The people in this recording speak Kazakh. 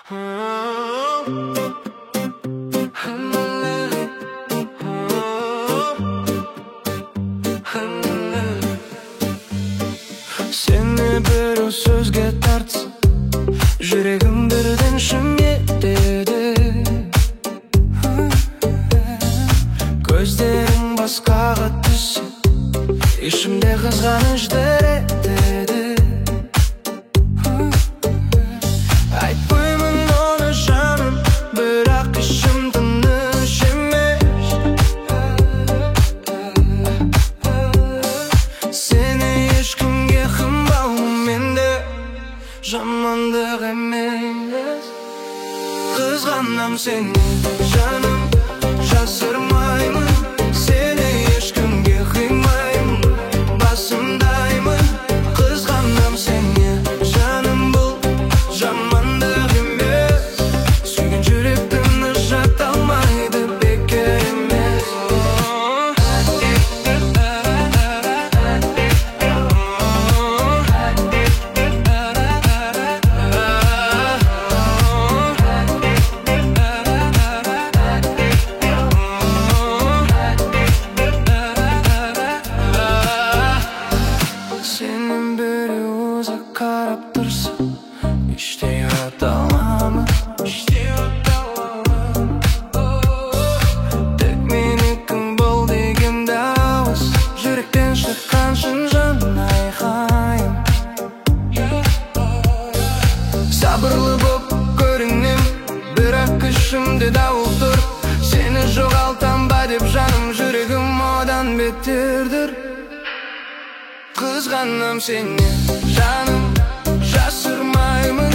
Seni bir sözge tartsa жүрегім бірден шым етеді. Көздерің басқаға түссе ішімде қызғаныш дір етеді. Айтпаймын оны жаным, бірақ ішім тыныш емес. Сені ешкімге қынбауым енді жамандық емес. Қызғанам сені жаным, жасырмаймын. Сені ешкімге қимаймын, басымдаймын. Қызғанам сені жаным, бұл жамандық емес. Сүйген жүректің жата алмайды, бекер емес. Сенің біреу ұзақ қарап тұрса, іштей ұята аламын. Тек менікін бол деген дауыс, жүректен шыққан шын жан айқайым. Сабырлы боп көрінем, бірақ ішімде дауыл тұр. Сені жоғалтам ба деп жаным, жүрегім одан беттердір. Қызғанам сені жаным, жасырмаймын.